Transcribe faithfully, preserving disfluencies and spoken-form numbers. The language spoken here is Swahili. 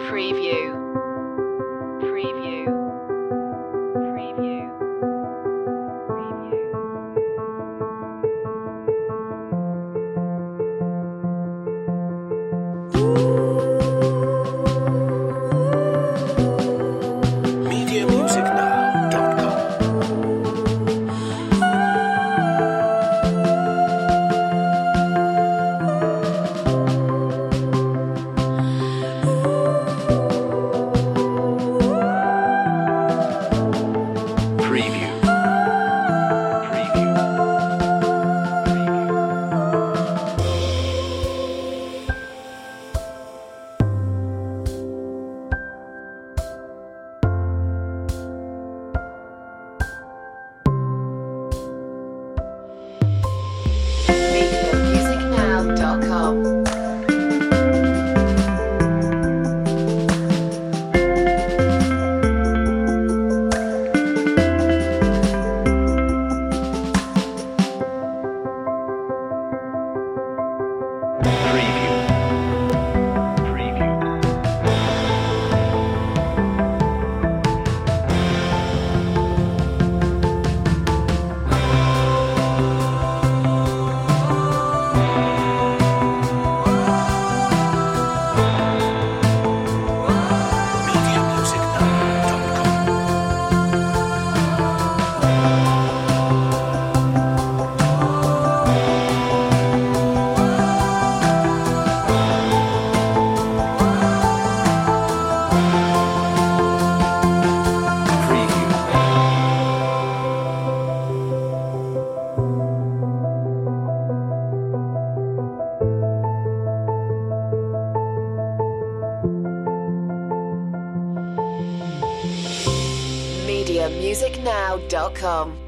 Preview. Preview. Preview. Preview. media music now dot com. Preview. Preview. media music now dot com. Preview. Preview. media music now dot com. Preview. media music now dot com.